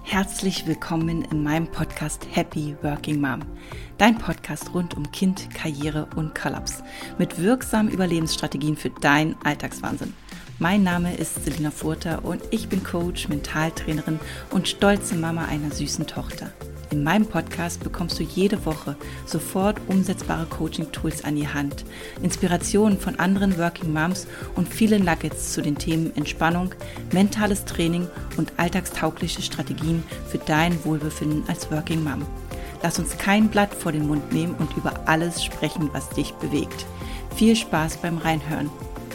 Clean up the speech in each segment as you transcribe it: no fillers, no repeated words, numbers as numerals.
Herzlich willkommen in meinem Podcast Happy Working Mom. Dein Podcast rund um Kind, Karriere und Kollaps. Mit wirksamen Überlebensstrategien für deinen Alltagswahnsinn. Mein Name ist Selina Furter und ich bin Coach, Mentaltrainerin und stolze Mama einer süßen Tochter. In meinem Podcast bekommst du jede Woche sofort umsetzbare Coaching-Tools an die Hand, Inspirationen von anderen Working Moms und viele Nuggets zu den Themen Entspannung, mentales Training und alltagstaugliche Strategien für dein Wohlbefinden als Working Mom. Lass uns kein Blatt vor den Mund nehmen und über alles sprechen, was dich bewegt. Viel Spaß beim Reinhören.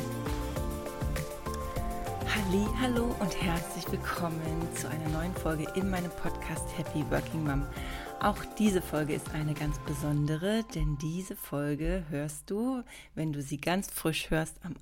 Hallo und herzlich willkommen zu einer neuen Folge in meinem Podcast Happy Working Mom. Auch diese Folge ist eine ganz besondere, denn diese Folge hörst du, wenn du sie ganz frisch hörst, am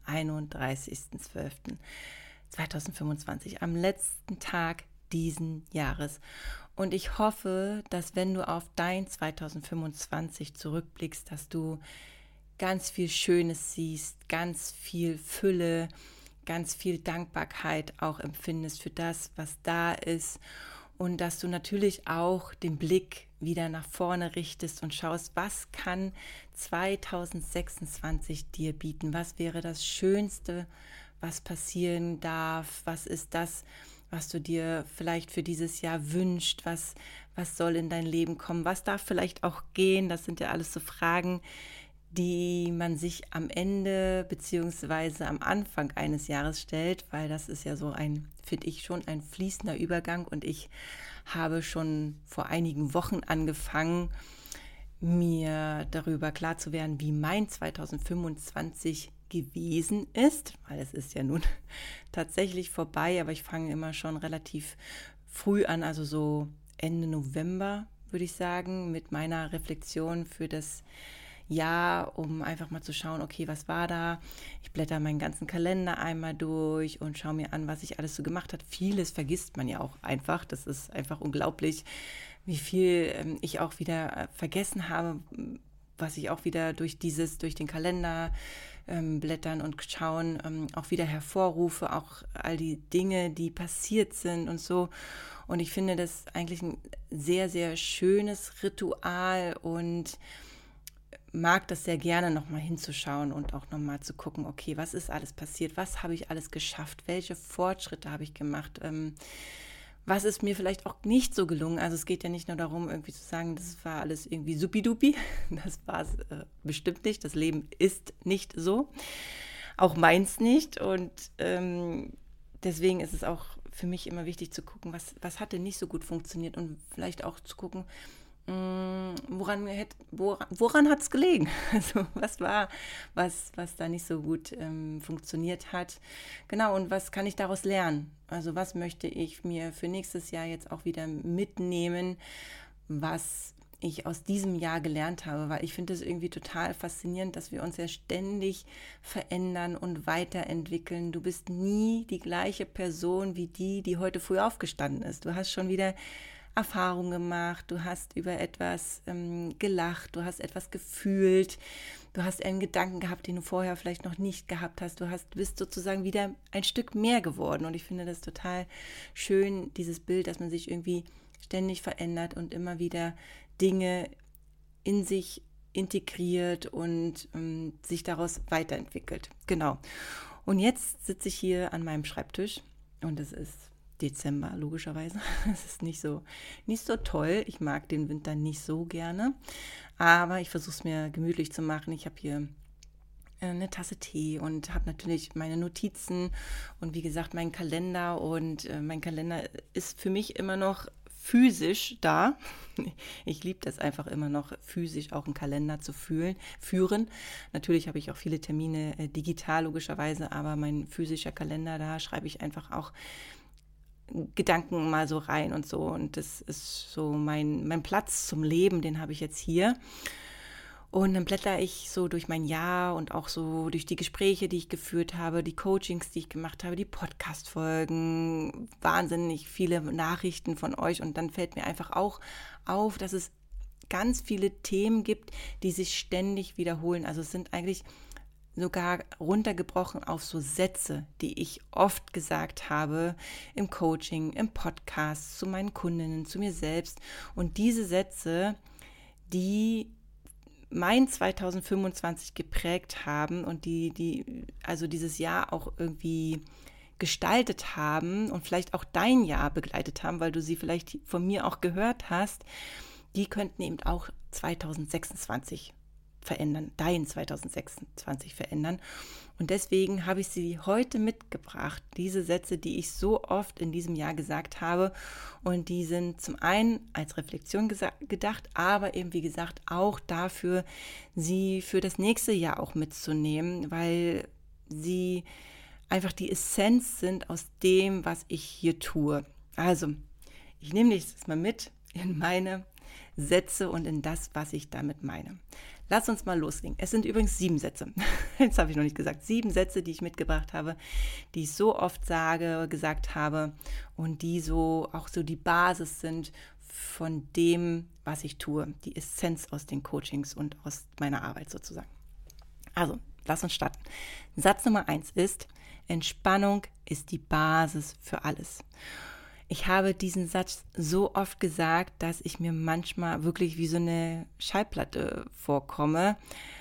31.12.2025, am letzten Tag diesen Jahres. Und ich hoffe, dass wenn du auf dein 2025 zurückblickst, dass du ganz viel Schönes siehst, ganz viel Fülle, ganz viel Dankbarkeit auch empfindest für das, was da ist und dass du natürlich auch den Blick wieder nach vorne richtest und schaust, was kann 2026 dir bieten, was wäre das Schönste, was passieren darf, was ist das, was du dir vielleicht für dieses Jahr wünschst, was soll in dein Leben kommen, was darf vielleicht auch gehen, das sind ja alles so Fragen, die man sich am Ende beziehungsweise am Anfang eines Jahres stellt, weil das ist ja so finde ich schon ein fließender Übergang und ich habe schon vor einigen Wochen angefangen, mir darüber klar zu werden, wie mein 2025 gewesen ist, weil es ist ja nun tatsächlich vorbei, aber ich fange immer schon relativ früh an, also so Ende November, würde ich sagen, mit meiner Reflexion für das Jahr, um einfach mal zu schauen, okay, was war da? Ich blätter meinen ganzen Kalender einmal durch und schaue mir an, was ich alles so gemacht habe. Vieles vergisst man ja auch einfach. Das ist einfach unglaublich, wie viel ich auch wieder vergessen habe, was ich auch wieder durch den Kalender blättern und schauen, auch wieder hervorrufe, auch all die Dinge, die passiert sind und so. Und ich finde das eigentlich ein sehr, sehr schönes Ritual und mag das sehr gerne, nochmal hinzuschauen und auch nochmal zu gucken, okay, was ist alles passiert, was habe ich alles geschafft, welche Fortschritte habe ich gemacht, was ist mir vielleicht auch nicht so gelungen. Also es geht ja nicht nur darum, irgendwie zu sagen, das war alles irgendwie supidupi, das war es bestimmt nicht, das Leben ist nicht so, auch meins nicht und deswegen ist es auch für mich immer wichtig zu gucken, was hat denn nicht so gut funktioniert und vielleicht auch zu gucken, woran hat es gelegen? Also was war, was da nicht so gut funktioniert hat? Genau, und was kann ich daraus lernen? Also was möchte ich mir für nächstes Jahr jetzt auch wieder mitnehmen, was ich aus diesem Jahr gelernt habe? Weil ich finde es irgendwie total faszinierend, dass wir uns ja ständig verändern und weiterentwickeln. Du bist nie die gleiche Person wie die heute früh aufgestanden ist. Du hast schon wieder Erfahrung gemacht, du hast über etwas gelacht, du hast etwas gefühlt, du hast einen Gedanken gehabt, den du vorher vielleicht noch nicht gehabt hast, du bist sozusagen wieder ein Stück mehr geworden und ich finde das total schön, dieses Bild, dass man sich irgendwie ständig verändert und immer wieder Dinge in sich integriert und sich daraus weiterentwickelt. Genau. Und jetzt sitze ich hier an meinem Schreibtisch und es ist Dezember, logischerweise. Es ist nicht so toll. Ich mag den Winter nicht so gerne. Aber ich versuche es mir gemütlich zu machen. Ich habe hier eine Tasse Tee und habe natürlich meine Notizen und wie gesagt meinen Kalender. Und mein Kalender ist für mich immer noch physisch da. Ich liebe das einfach immer noch, physisch auch einen Kalender zu führen. Natürlich habe ich auch viele Termine digital, logischerweise. Aber mein physischer Kalender, da schreibe ich einfach auch Gedanken mal so rein und so und das ist so mein Platz zum Leben, den habe ich jetzt hier und dann blätter ich so durch mein Jahr und auch so durch die Gespräche, die ich geführt habe, die Coachings, die ich gemacht habe, die Podcast-Folgen, wahnsinnig viele Nachrichten von euch und dann fällt mir einfach auch auf, dass es ganz viele Themen gibt, die sich ständig wiederholen, also es sind eigentlich sogar runtergebrochen auf so Sätze, die ich oft gesagt habe im Coaching, im Podcast, zu meinen Kundinnen, zu mir selbst. Und diese Sätze, die mein 2025 geprägt haben und die also dieses Jahr auch irgendwie gestaltet haben und vielleicht auch dein Jahr begleitet haben, weil du sie vielleicht von mir auch gehört hast, die könnten eben auch 2026 verändern, dein 2026 verändern. Und deswegen habe ich sie heute mitgebracht, diese Sätze, die ich so oft in diesem Jahr gesagt habe. Und die sind zum einen als Reflexion gedacht, aber eben, wie gesagt, auch dafür, sie für das nächste Jahr auch mitzunehmen, weil sie einfach die Essenz sind aus dem, was ich hier tue. Also, ich nehme dich jetzt mal mit in meine Sätze und in das, was ich damit meine. Lass uns mal loslegen. Es sind übrigens 7 Sätze. Jetzt habe ich noch nicht gesagt. 7 Sätze, die ich mitgebracht habe, die ich so oft gesagt habe und die so auch so die Basis sind von dem, was ich tue. Die Essenz aus den Coachings und aus meiner Arbeit sozusagen. Also, lass uns starten. Satz Nummer 1 ist: Entspannung ist die Basis für alles. Ich habe diesen Satz so oft gesagt, dass ich mir manchmal wirklich wie so eine Schallplatte vorkomme,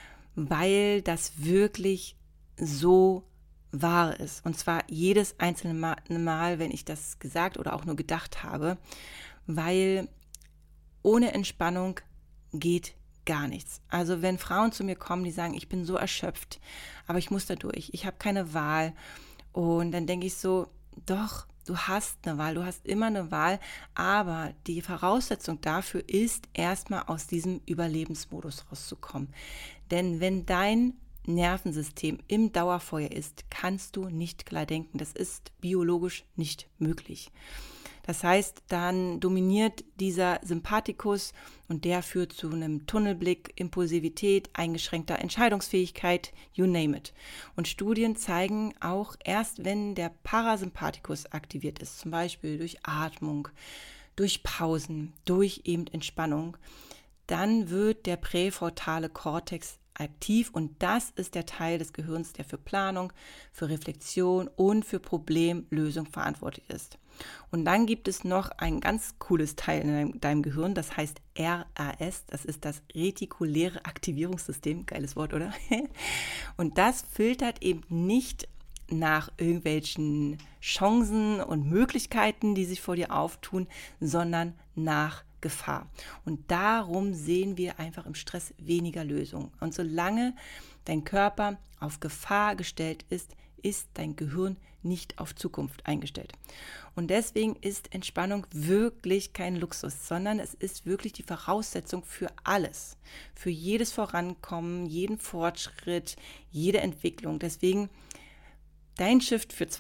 weil das wirklich so wahr ist. Und zwar jedes einzelne Mal, wenn ich das gesagt oder auch nur gedacht habe, weil ohne Entspannung geht gar nichts. Also wenn Frauen zu mir kommen, die sagen, ich bin so erschöpft, aber ich muss da durch, ich habe keine Wahl. Und dann denke ich so, doch, du hast eine Wahl, du hast immer eine Wahl, aber die Voraussetzung dafür ist, erstmal aus diesem Überlebensmodus rauszukommen. Denn wenn dein Nervensystem im Dauerfeuer ist, kannst du nicht klar denken. Das ist biologisch nicht möglich. Das heißt, dann dominiert dieser Sympathikus und der führt zu einem Tunnelblick, Impulsivität, eingeschränkter Entscheidungsfähigkeit, you name it. Und Studien zeigen auch, erst wenn der Parasympathikus aktiviert ist, zum Beispiel durch Atmung, durch Pausen, durch eben Entspannung, dann wird der präfrontale Kortex aktiv und das ist der Teil des Gehirns, der für Planung, für Reflexion und für Problemlösung verantwortlich ist. Und dann gibt es noch ein ganz cooles Teil in deinem Gehirn, das heißt RAS, das ist das retikuläre Aktivierungssystem, geiles Wort, oder? Und das filtert eben nicht nach irgendwelchen Chancen und Möglichkeiten, die sich vor dir auftun, sondern nach Gefahr. Und darum sehen wir einfach im Stress weniger Lösungen. Und solange dein Körper auf Gefahr gestellt ist, ist dein Gehirn nicht auf Zukunft eingestellt. Und deswegen ist Entspannung wirklich kein Luxus, sondern es ist wirklich die Voraussetzung für alles, für jedes Vorankommen, jeden Fortschritt, jede Entwicklung. Deswegen dein Shift für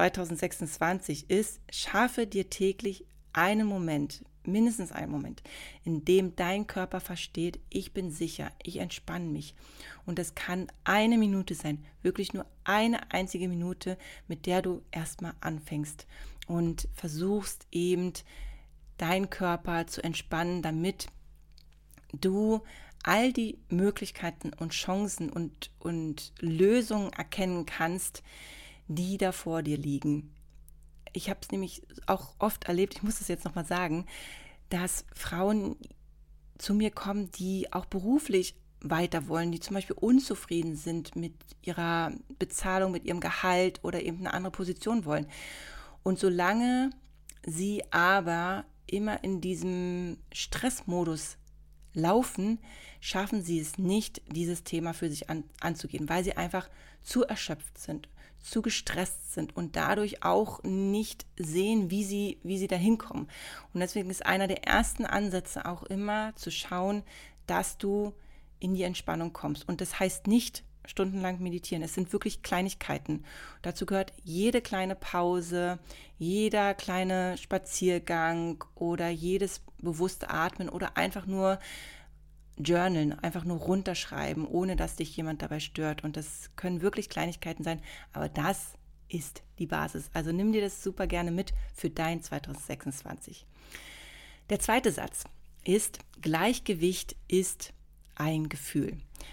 2026 ist: Schaffe dir täglich einen Moment, mindestens einen Moment, in dem dein Körper versteht, ich bin sicher, ich entspanne mich. Und das kann eine Minute sein, wirklich nur eine einzige Minute, mit der du erstmal anfängst und versuchst eben deinen Körper zu entspannen, damit du all die Möglichkeiten und Chancen und Lösungen erkennen kannst, die da vor dir liegen. Ich habe es nämlich auch oft erlebt, ich muss das jetzt nochmal sagen, dass Frauen zu mir kommen, die auch beruflich weiter wollen, die zum Beispiel unzufrieden sind mit ihrer Bezahlung, mit ihrem Gehalt oder eben eine andere Position wollen. Und solange sie aber immer in diesem Stressmodus laufen, schaffen sie es nicht, dieses Thema für sich anzugehen, weil sie einfach zu erschöpft sind, zu gestresst sind und dadurch auch nicht sehen, wie sie da hinkommen. Und deswegen ist einer der ersten Ansätze auch immer zu schauen, dass du in die Entspannung kommst. Und das heißt nicht stundenlang meditieren. Es sind wirklich Kleinigkeiten. Dazu gehört jede kleine Pause, jeder kleine Spaziergang oder jedes bewusste Atmen oder einfach nur journalen, einfach nur runterschreiben, ohne dass dich jemand dabei stört. Und das können wirklich Kleinigkeiten sein, aber das ist die Basis. Also nimm dir das super gerne mit für dein 2026. Der zweite Satz ist: Gleichgewicht ist ein Gefühl.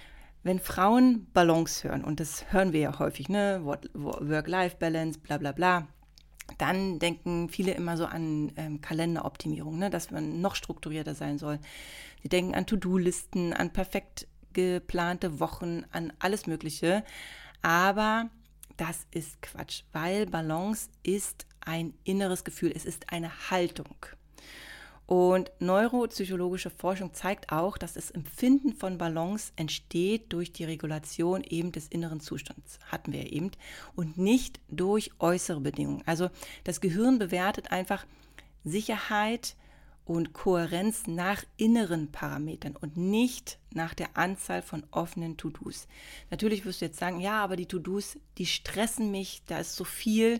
wenn Frauen Balance hören, und das hören wir ja häufig, ne, Work-Life-Balance, bla bla bla, dann denken viele immer so an Kalenderoptimierung, ne, dass man noch strukturierter sein soll. Sie denken an To-Do-Listen, an perfekt geplante Wochen, an alles Mögliche. Aber das ist Quatsch, weil Balance ist ein inneres Gefühl, es ist eine Haltung. Und neuropsychologische Forschung zeigt auch, dass das Empfinden von Balance entsteht durch die Regulation eben des inneren Zustands, hatten wir ja eben, und nicht durch äußere Bedingungen. Also das Gehirn bewertet einfach Sicherheit und Kohärenz nach inneren Parametern und nicht nach der Anzahl von offenen To-Dos. Natürlich wirst du jetzt sagen, ja, aber die To-Dos, die stressen mich, da ist so viel.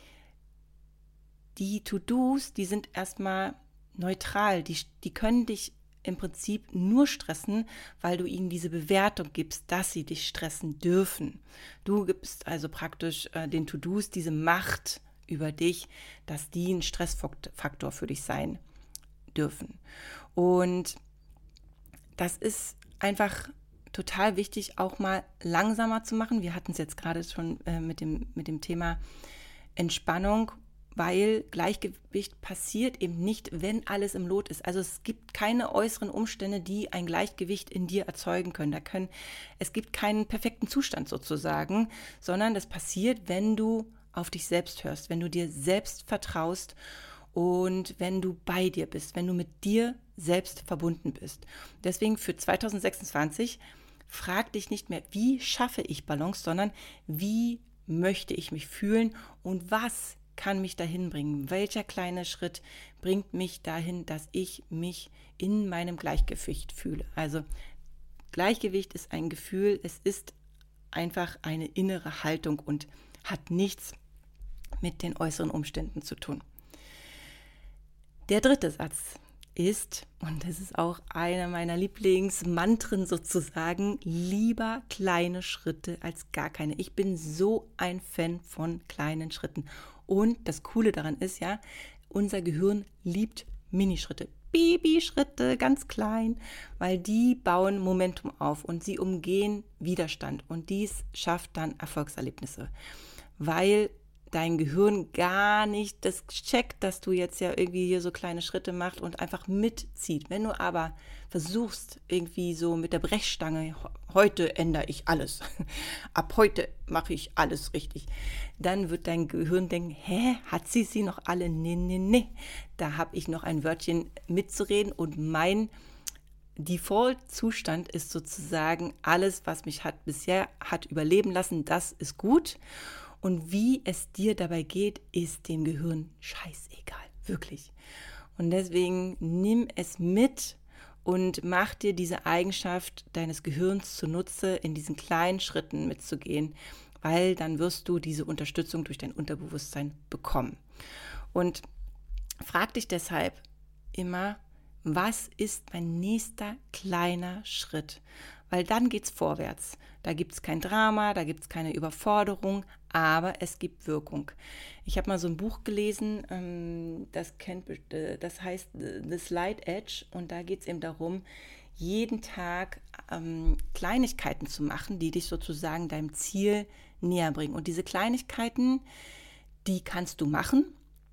Die To-Dos, die sind erstmal neutral, die können dich im Prinzip nur stressen, weil du ihnen diese Bewertung gibst, dass sie dich stressen dürfen. Du gibst also praktisch den To-Dos diese Macht über dich, dass die ein Stressfaktor für dich sein dürfen. Und das ist einfach total wichtig, auch mal langsamer zu machen. Wir hatten es jetzt gerade schon mit dem Thema Entspannung, weil Gleichgewicht passiert eben nicht, wenn alles im Lot ist. Also es gibt keine äußeren Umstände, die ein Gleichgewicht in dir erzeugen können. Es gibt keinen perfekten Zustand sozusagen, sondern das passiert, wenn du auf dich selbst hörst, wenn du dir selbst vertraust und wenn du bei dir bist, wenn du mit dir selbst verbunden bist. Deswegen für 2026 frag dich nicht mehr, wie schaffe ich Balance, sondern wie möchte ich mich fühlen und was kann mich dahin bringen? Welcher kleine Schritt bringt mich dahin, dass ich mich in meinem Gleichgewicht fühle? Also Gleichgewicht ist ein Gefühl, es ist einfach eine innere Haltung und hat nichts mit den äußeren Umständen zu tun. Der dritte Satz ist, und das ist auch einer meiner Lieblingsmantren sozusagen, lieber kleine Schritte als gar keine. Ich bin so ein Fan von kleinen Schritten. Und das Coole daran ist ja, unser Gehirn liebt Minischritte, Babyschritte, ganz klein, weil die bauen Momentum auf und sie umgehen Widerstand. Und dies schafft dann Erfolgserlebnisse, weil dein Gehirn gar nicht das checkt, dass du jetzt ja irgendwie hier so kleine Schritte machst und einfach mitzieht. Wenn du aber versuchst, irgendwie so mit der Brechstange, heute ändere ich alles, ab heute mache ich alles richtig, dann wird dein Gehirn denken, hat sie noch alle? Nee, da habe ich noch ein Wörtchen mitzureden und mein Default-Zustand ist sozusagen alles, was mich bisher hat überleben lassen, das ist gut. Und wie es dir dabei geht, ist dem Gehirn scheißegal, wirklich. Und deswegen nimm es mit und mach dir diese Eigenschaft deines Gehirns zunutze, in diesen kleinen Schritten mitzugehen, weil dann wirst du diese Unterstützung durch dein Unterbewusstsein bekommen. Und frag dich deshalb immer, was ist mein nächster kleiner Schritt? Weil dann geht's vorwärts. Da gibt es kein Drama, da gibt es keine Überforderung, aber es gibt Wirkung. Ich habe mal so ein Buch gelesen, das heißt The Slight Edge, und da geht es eben darum, jeden Tag Kleinigkeiten zu machen, die dich sozusagen deinem Ziel näher bringen. Und diese Kleinigkeiten, die kannst du machen,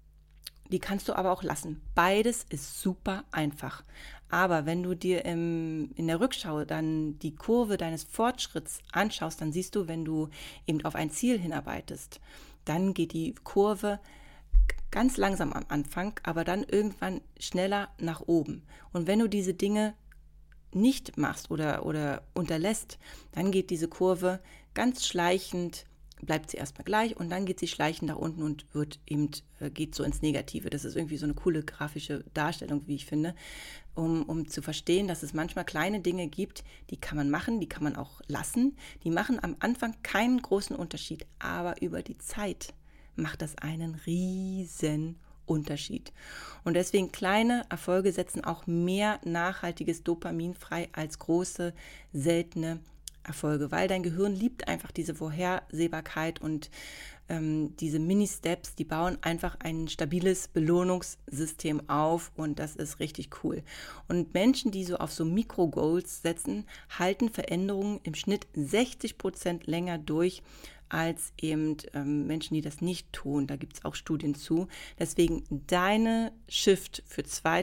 die kannst du aber auch lassen. Beides ist super einfach. Aber wenn du dir in der Rückschau dann die Kurve deines Fortschritts anschaust, dann siehst du, wenn du eben auf ein Ziel hinarbeitest, dann geht die Kurve ganz langsam am Anfang, aber dann irgendwann schneller nach oben. Und wenn du diese Dinge nicht machst oder unterlässt, dann geht diese Kurve ganz schleichend, bleibt sie erstmal gleich und dann geht sie schleichend nach unten und geht so ins Negative. Das ist irgendwie so eine coole grafische Darstellung, wie ich finde, um zu verstehen, dass es manchmal kleine Dinge gibt, die kann man machen, die kann man auch lassen. Die machen am Anfang keinen großen Unterschied, aber über die Zeit macht das einen riesen Unterschied. Und deswegen kleine Erfolge setzen auch mehr nachhaltiges Dopamin frei als große, seltene Erfolge, weil dein Gehirn liebt einfach diese Vorhersehbarkeit und diese Mini-Steps, die bauen einfach ein stabiles Belohnungssystem auf und das ist richtig cool. Und Menschen, die so auf so Mikro-Goals setzen, halten Veränderungen im Schnitt 60% länger durch als eben Menschen, die das nicht tun. Da gibt es auch Studien zu. Deswegen deine Shift für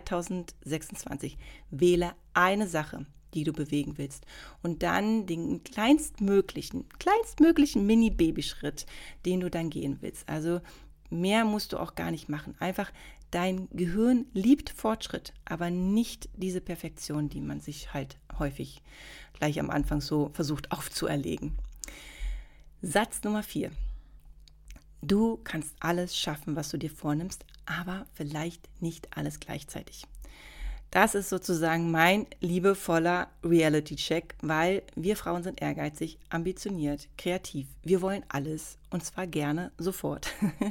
2026. Wähle eine Sache, die du bewegen willst. Und dann den kleinstmöglichen Mini-Babyschritt, den du dann gehen willst. Also mehr musst du auch gar nicht machen. Einfach dein Gehirn liebt Fortschritt, aber nicht diese Perfektion, die man sich halt häufig gleich am Anfang so versucht aufzuerlegen. Satz Nummer 4. Du kannst alles schaffen, was du dir vornimmst, aber vielleicht nicht alles gleichzeitig. Das ist sozusagen mein liebevoller Reality-Check, weil wir Frauen sind ehrgeizig, ambitioniert, kreativ. Wir wollen alles und zwar gerne sofort.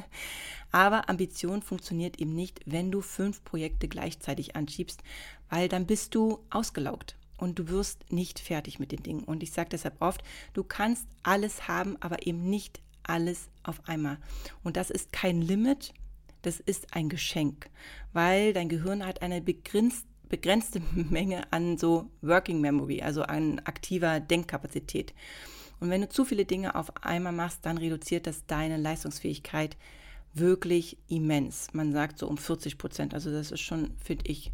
Aber Ambition funktioniert eben nicht, wenn du 5 Projekte gleichzeitig anschiebst, weil dann bist du ausgelaugt und du wirst nicht fertig mit den Dingen. Und ich sage deshalb oft, du kannst alles haben, aber eben nicht alles auf einmal. Und das ist kein Limit, das ist ein Geschenk, weil dein Gehirn hat eine begrenzte Menge an so Working Memory, also an aktiver Denkkapazität. Und wenn du zu viele Dinge auf einmal machst, dann reduziert das deine Leistungsfähigkeit wirklich immens. Man sagt so um 40%. Also das ist schon, finde ich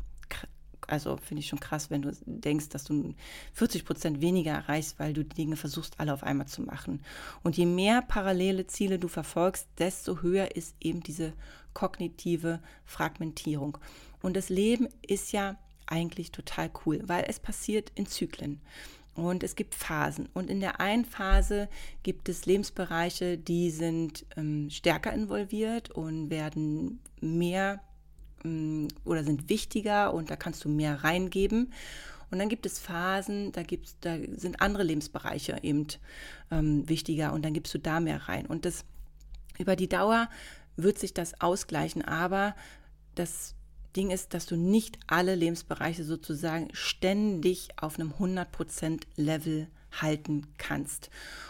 schon krass, wenn du denkst, dass du 40% weniger erreichst, weil du die Dinge versuchst, alle auf einmal zu machen. Und je mehr parallele Ziele du verfolgst, desto höher ist eben diese kognitive Fragmentierung. Und das Leben ist ja eigentlich total cool, weil es passiert in Zyklen. Und es gibt Phasen. Und in der einen Phase gibt es Lebensbereiche, die sind stärker involviert und werden mehr oder sind wichtiger und da kannst du mehr reingeben. Und dann gibt es Phasen, da sind andere Lebensbereiche eben wichtiger und dann gibst du da mehr rein. Und das über die Dauer wird sich das ausgleichen, aber das Ding ist, dass du nicht alle Lebensbereiche sozusagen ständig auf einem 100% Level halten kannst.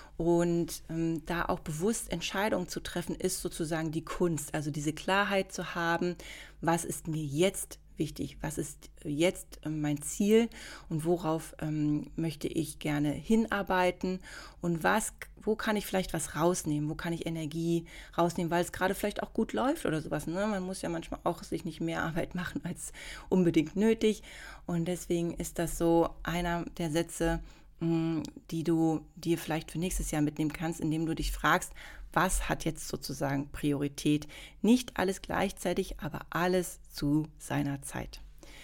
Und da auch bewusst Entscheidungen zu treffen, ist sozusagen die Kunst. Also diese Klarheit zu haben, was ist mir jetzt wichtig, was ist jetzt mein Ziel und worauf möchte ich gerne hinarbeiten und wo kann ich vielleicht was rausnehmen, wo kann ich Energie rausnehmen, weil es gerade vielleicht auch gut läuft oder sowas. Ne? Man muss ja manchmal auch sich nicht mehr Arbeit machen als unbedingt nötig und deswegen ist das so einer der Sätze, die du dir vielleicht für nächstes Jahr mitnehmen kannst, indem du dich fragst, was hat jetzt sozusagen Priorität? Nicht alles gleichzeitig, aber alles zu seiner Zeit.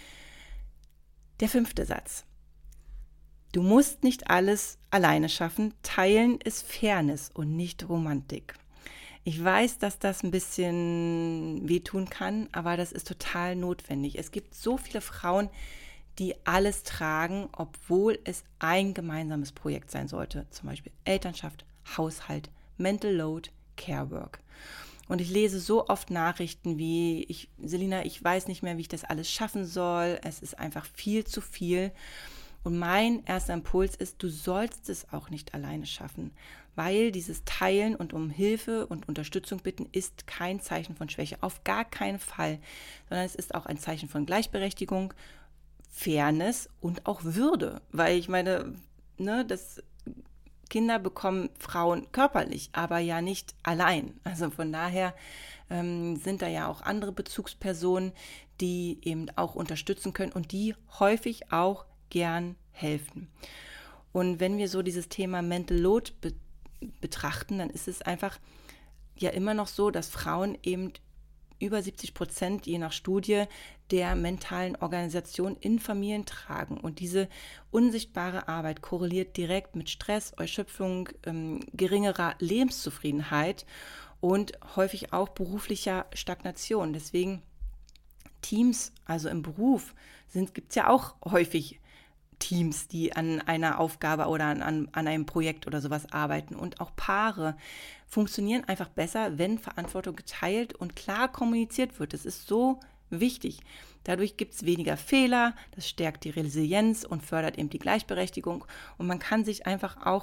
Der 5. Satz. Du musst nicht alles alleine schaffen. Teilen ist Fairness und nicht Romantik. Ich weiß, dass das ein bisschen wehtun kann, aber das ist total notwendig. Es gibt so viele Frauen, die alles tragen, obwohl es ein gemeinsames Projekt sein sollte. Zum Beispiel Elternschaft, Haushalt, Mental Load, Care Work. Und ich lese so oft Nachrichten wie, Selina, ich weiß nicht mehr, wie ich das alles schaffen soll. Es ist einfach viel zu viel. Und mein erster Impuls ist, du sollst es auch nicht alleine schaffen, weil dieses Teilen und um Hilfe und Unterstützung bitten ist kein Zeichen von Schwäche, auf gar keinen Fall, sondern es ist auch ein Zeichen von Gleichberechtigung, Fairness und auch Würde, weil ich meine, das Kinder bekommen Frauen körperlich, aber ja nicht allein. Also von daher sind da ja auch andere Bezugspersonen, die eben auch unterstützen können und die häufig auch gern helfen. Und wenn wir so dieses Thema Mental Load betrachten, dann ist es einfach ja immer noch so, dass Frauen eben über 70%, je nach Studie, der mentalen Organisation in Familien tragen. Und diese unsichtbare Arbeit korreliert direkt mit Stress, Erschöpfung, geringerer Lebenszufriedenheit und häufig auch beruflicher Stagnation. Deswegen Teams, also im Beruf, gibt es ja auch häufig Teams, die an einer Aufgabe oder an einem Projekt oder sowas arbeiten. Und auch Paare funktionieren einfach besser, wenn Verantwortung geteilt und klar kommuniziert wird. Das ist so wichtig. Dadurch gibt es weniger Fehler, das stärkt die Resilienz und fördert eben die Gleichberechtigung. Und man kann sich einfach auch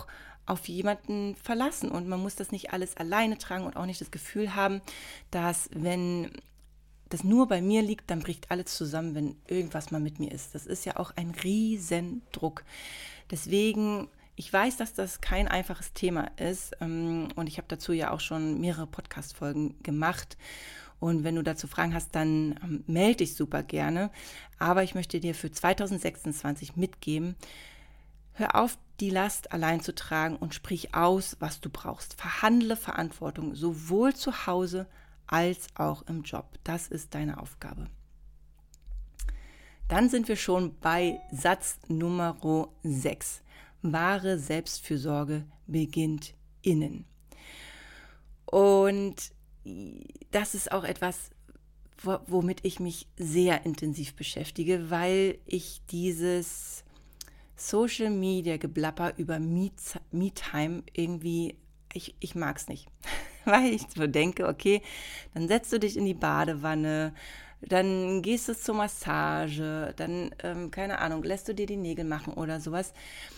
auf jemanden verlassen und man muss das nicht alles alleine tragen und auch nicht das Gefühl haben, dass wenn das nur bei mir liegt, dann bricht alles zusammen, wenn irgendwas mal mit mir ist. Das ist ja auch ein Riesendruck. Deswegen, ich weiß, dass das kein einfaches Thema ist und ich habe dazu ja auch schon mehrere Podcast-Folgen gemacht. Und wenn du dazu Fragen hast, dann melde dich super gerne. Aber ich möchte dir für 2026 mitgeben, hör auf, die Last allein zu tragen und sprich aus, was du brauchst. Verhandle Verantwortung, sowohl zu Hause als auch im Job. Das ist deine Aufgabe. Dann sind wir schon bei Satz Nummer 6. Wahre Selbstfürsorge beginnt innen. Und das ist auch etwas, womit ich mich sehr intensiv beschäftige, weil ich dieses Social Media Geblapper über Me-Time irgendwie, ich mag es nicht. Weil ich so denke, okay, dann setzt du dich in die Badewanne, dann gehst du zur Massage, dann, keine Ahnung, lässt du dir die Nägel machen oder sowas.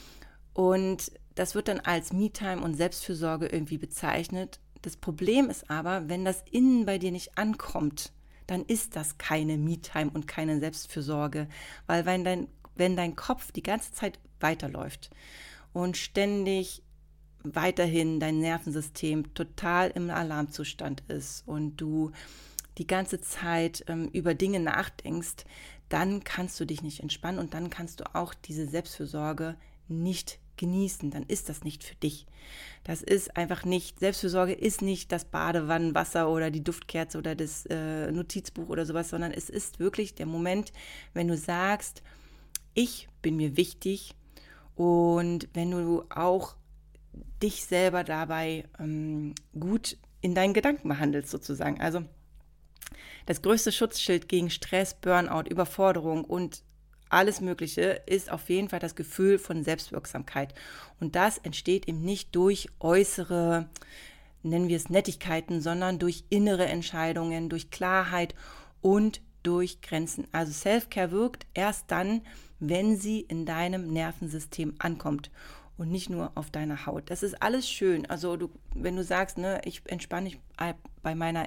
Und das wird dann als Me-Time und Selbstfürsorge irgendwie bezeichnet. Das Problem ist aber, wenn das innen bei dir nicht ankommt, dann ist das keine Me-Time und keine Selbstfürsorge. Weil wenn dein Kopf die ganze Zeit weiterläuft und ständig weiterhin dein Nervensystem total im Alarmzustand ist und du die ganze Zeit über Dinge nachdenkst, dann kannst du dich nicht entspannen und dann kannst du auch diese Selbstfürsorge nicht genießen, dann ist das nicht für dich. Das ist einfach nicht, Selbstfürsorge ist nicht das Badewannenwasser oder die Duftkerze oder das Notizbuch oder sowas, sondern es ist wirklich der Moment, wenn du sagst, ich bin mir wichtig und wenn du auch dich selber dabei gut in deinen Gedanken behandelst sozusagen. Also das größte Schutzschild gegen Stress, Burnout, Überforderung und alles Mögliche ist auf jeden Fall das Gefühl von Selbstwirksamkeit. Und das entsteht eben nicht durch äußere, nennen wir es Nettigkeiten, sondern durch innere Entscheidungen, durch Klarheit und durch Grenzen. Also Self-Care wirkt erst dann, wenn sie in deinem Nervensystem ankommt und nicht nur auf deiner Haut. Das ist alles schön. Also wenn du sagst, ne, ich entspanne mich bei meiner,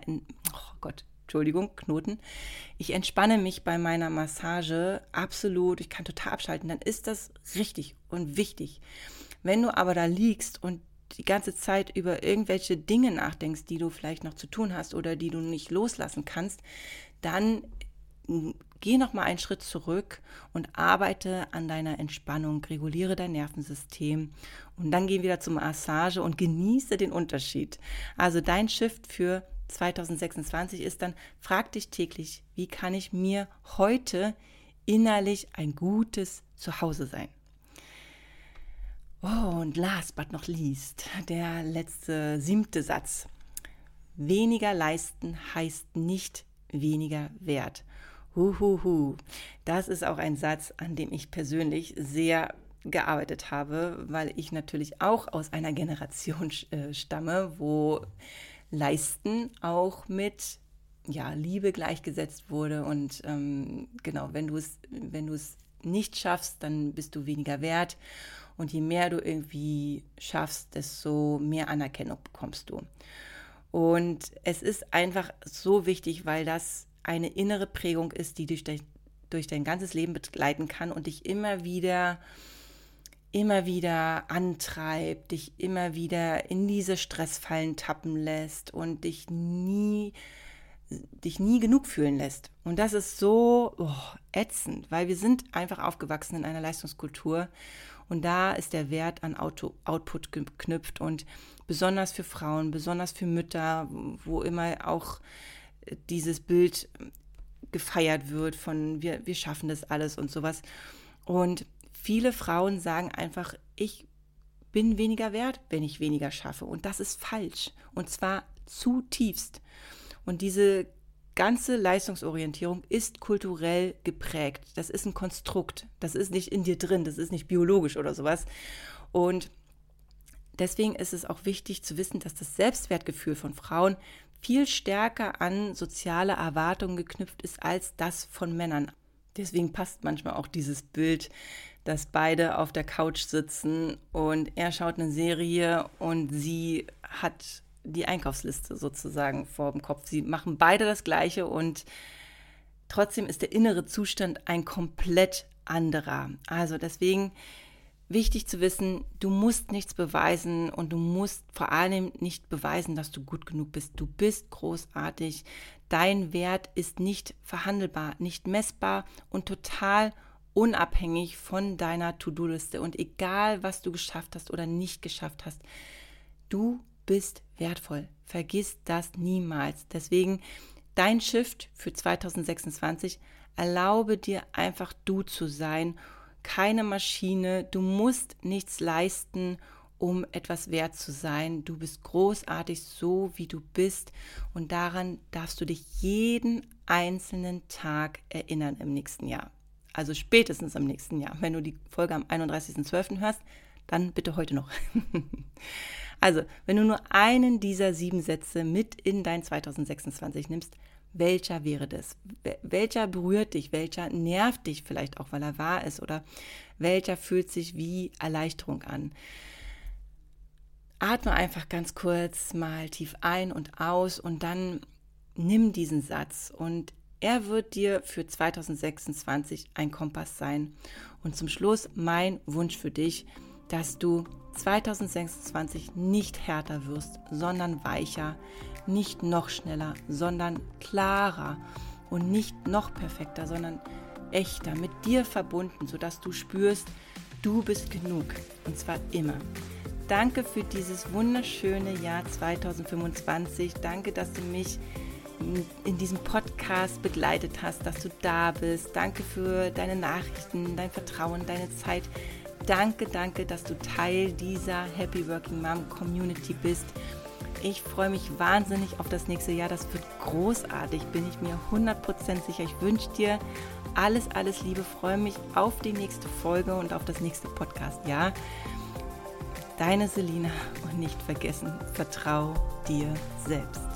Knoten. Ich entspanne mich bei meiner Massage absolut. Ich kann total abschalten. Dann ist das richtig und wichtig. Wenn du aber da liegst und die ganze Zeit über irgendwelche Dinge nachdenkst, die du vielleicht noch zu tun hast oder die du nicht loslassen kannst, dann geh noch mal einen Schritt zurück und arbeite an deiner Entspannung, reguliere dein Nervensystem und dann geh wieder zur Massage und genieße den Unterschied. Also dein Shift für 2026 ist dann, frag dich täglich, wie kann ich mir heute innerlich ein gutes Zuhause sein? Oh, und last but not least, der letzte 7. Satz. Weniger leisten heißt nicht weniger wert. Das ist auch ein Satz, an dem ich persönlich sehr gearbeitet habe, weil ich natürlich auch aus einer Generation stamme, wo Leisten auch mit Liebe gleichgesetzt wurde und genau, wenn du es nicht schaffst, dann bist du weniger wert und je mehr du irgendwie schaffst, desto mehr Anerkennung bekommst du. Und es ist einfach so wichtig, weil das eine innere Prägung ist, die durch dein ganzes Leben begleiten kann und dich immer wieder antreibt, dich immer wieder in diese Stressfallen tappen lässt und dich nie genug fühlen lässt. Und das ist so ätzend, weil wir sind einfach aufgewachsen in einer Leistungskultur und da ist der Wert an Output geknüpft und besonders für Frauen, besonders für Mütter, wo immer auch dieses Bild gefeiert wird von wir schaffen das alles und sowas. Und viele Frauen sagen einfach, ich bin weniger wert, wenn ich weniger schaffe. Und das ist falsch. Und zwar zutiefst. Und diese ganze Leistungsorientierung ist kulturell geprägt. Das ist ein Konstrukt. Das ist nicht in dir drin. Das ist nicht biologisch oder sowas. Und deswegen ist es auch wichtig zu wissen, dass das Selbstwertgefühl von Frauen viel stärker an soziale Erwartungen geknüpft ist als das von Männern. Deswegen passt manchmal auch dieses Bild, dass beide auf der Couch sitzen und er schaut eine Serie und sie hat die Einkaufsliste sozusagen vor dem Kopf. Sie machen beide das Gleiche und trotzdem ist der innere Zustand ein komplett anderer. Also deswegen wichtig zu wissen, du musst nichts beweisen und du musst vor allem nicht beweisen, dass du gut genug bist. Du bist großartig. Dein Wert ist nicht verhandelbar, nicht messbar und total unabhängig von deiner To-Do-Liste. Und egal, was du geschafft hast oder nicht geschafft hast, du bist wertvoll. Vergiss das niemals. Deswegen dein Shift für 2026, erlaube dir einfach du zu sein, keine Maschine, du musst nichts leisten, um etwas wert zu sein. Du bist großartig, so wie du bist und daran darfst du dich jeden einzelnen Tag erinnern im nächsten Jahr. Also spätestens im nächsten Jahr. Wenn du die Folge am 31.12. hörst, dann bitte heute noch. Also, wenn du nur einen dieser 7 Sätze mit in dein 2026 nimmst, welcher wäre das? Welcher berührt dich? Welcher nervt dich vielleicht auch, weil er wahr ist? Oder welcher fühlt sich wie Erleichterung an? Atme einfach ganz kurz mal tief ein und aus und dann nimm diesen Satz und er wird dir für 2026 ein Kompass sein. Und zum Schluss mein Wunsch für dich, dass du 2026 nicht härter wirst, sondern weicher, nicht noch schneller, sondern klarer und nicht noch perfekter, sondern echter, mit dir verbunden, sodass du spürst, du bist genug und zwar immer. Danke für dieses wunderschöne Jahr 2025. Danke, dass du mich in diesem Podcast begleitet hast, dass du da bist. Danke für deine Nachrichten, dein Vertrauen, deine Zeit. Danke, dass du Teil dieser Happy Working Mom Community bist. Ich freue mich wahnsinnig auf das nächste Jahr. Das wird großartig, bin ich mir 100% sicher. Ich wünsche dir alles Liebe. Freue mich auf die nächste Folge und auf das nächste Podcast-Jahr. Deine Selina und nicht vergessen, vertrau dir selbst.